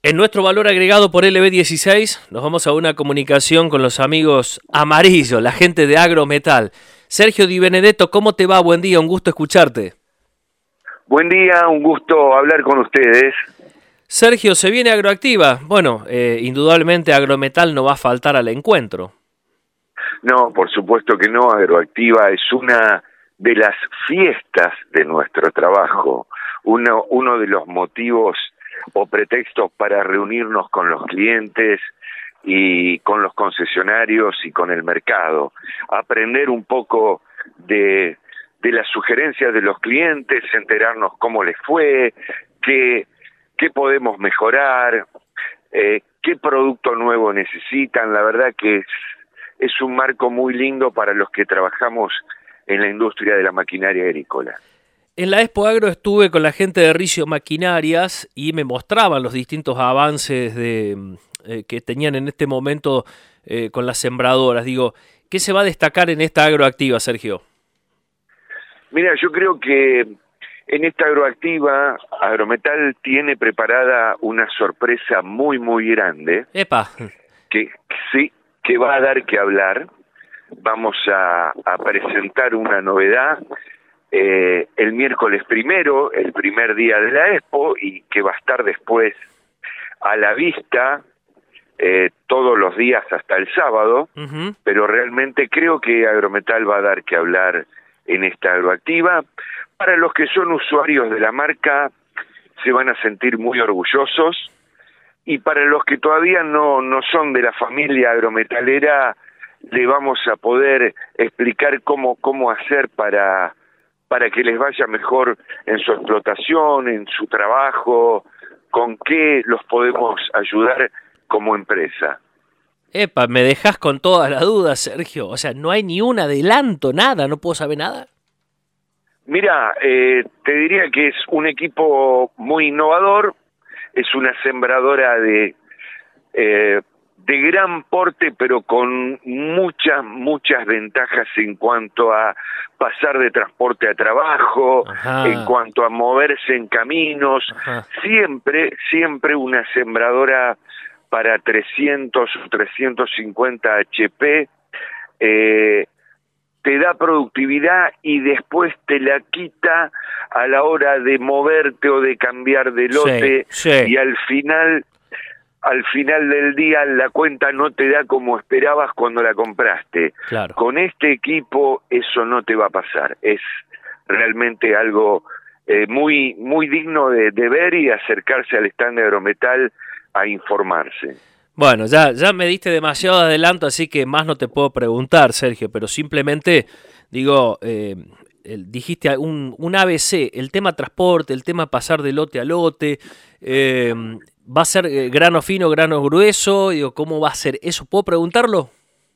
En nuestro valor agregado por LB16 nos vamos a una comunicación con los amigos amarillos, la gente de Agrometal. Sergio Di Benedetto, ¿cómo te va? Buen día, un gusto escucharte. Buen día, un gusto hablar con ustedes. Sergio, se viene Agroactiva. Bueno, indudablemente Agrometal no va a faltar al encuentro. No, por supuesto que no. Agroactiva es una de las fiestas de nuestro trabajo, uno de los motivos o pretextos para reunirnos con los clientes y con los concesionarios y con el mercado, aprender un poco de las sugerencias de los clientes, enterarnos cómo les fue, qué podemos mejorar, qué producto nuevo necesitan. La verdad que es un marco muy lindo para los que trabajamos en la industria de la maquinaria agrícola. En la Expo Agro estuve con la gente de Ricio Maquinarias y me mostraban los distintos avances que tenían en este momento con las sembradoras. Digo, ¿qué se va a destacar en esta Agroactiva, Sergio? Mira, yo creo que en esta Agroactiva, Agrometal tiene preparada una sorpresa muy, muy grande. ¡Epa! Que va a dar que hablar. Vamos a presentar una novedad el miércoles primero, el primer día de la Expo, y que va a estar después a la vista todos los días hasta el sábado. Pero realmente creo que Agrometal va a dar que hablar en esta Agroactiva. Para los que son usuarios de la marca, se van a sentir muy orgullosos, y para los que todavía no son de la familia agrometalera, le vamos a poder explicar cómo hacer para que les vaya mejor en su explotación, en su trabajo, con qué los podemos ayudar como empresa. ¡Epa! Me dejas con todas las dudas, Sergio. O sea, no hay ni un adelanto, nada, no puedo saber nada. Mira, te diría que es un equipo muy innovador, es una sembradora de gran porte, pero con muchas ventajas en cuanto a pasar de transporte a trabajo, en cuanto a moverse en caminos. Siempre una sembradora para 300 o 350 HP, te da productividad y después te la quita a la hora de moverte o de cambiar de lote. Sí. Y al final del día la cuenta no te da como esperabas cuando la compraste. Claro. Con este equipo eso no te va a pasar. Es realmente algo muy digno de ver y acercarse al stand de Agrometal a informarse. Bueno, ya me diste demasiado adelanto, así que más no te puedo preguntar, Sergio, pero simplemente digo, dijiste un ABC, el tema transporte, el tema pasar de lote a lote, ¿va a ser grano fino, grano grueso? Digo, ¿cómo va a ser eso? ¿Puedo preguntarlo?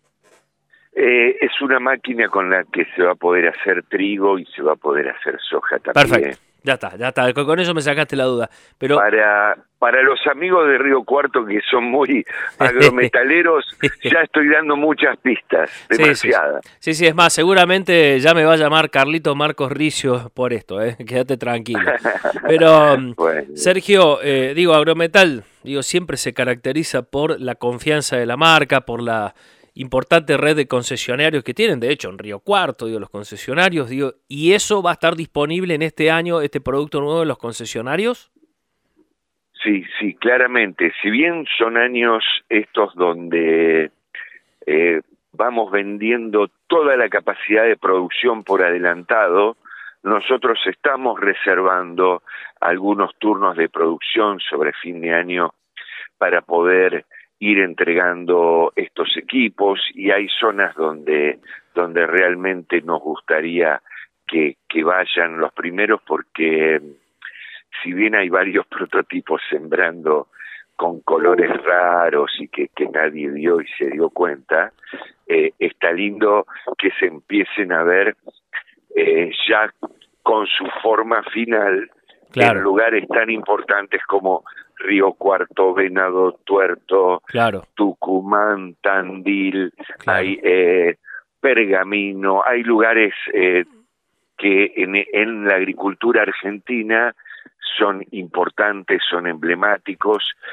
Es una máquina con la que se va a poder hacer trigo y se va a poder hacer soja también. Perfecto. Ya está, con eso me sacaste la duda. Pero para los amigos de Río Cuarto que son muy agrometaleros, ya estoy dando muchas pistas, demasiadas. Sí, es más, seguramente ya me va a llamar Carlito Marcos Ricio por esto, quédate tranquilo. Pero, bueno. Sergio, Agrometal, siempre se caracteriza por la confianza de la marca, por la importante red de concesionarios que tienen, de hecho, en Río Cuarto, los concesionarios, ¿y eso va a estar disponible en este año, este producto nuevo en los concesionarios? Sí, claramente. Si bien son años estos donde vamos vendiendo toda la capacidad de producción por adelantado, nosotros estamos reservando algunos turnos de producción sobre fin de año para poder ir entregando estos equipos, y hay zonas donde realmente nos gustaría que vayan los primeros, porque si bien hay varios prototipos sembrando con colores raros y que nadie vio y se dio cuenta, está lindo que se empiecen a ver ya con su forma final. Claro. En lugares tan importantes como Río Cuarto, Venado Tuerto, claro. Tucumán, Tandil, Claro. Hay Pergamino, hay lugares que en la agricultura argentina son importantes, son emblemáticos,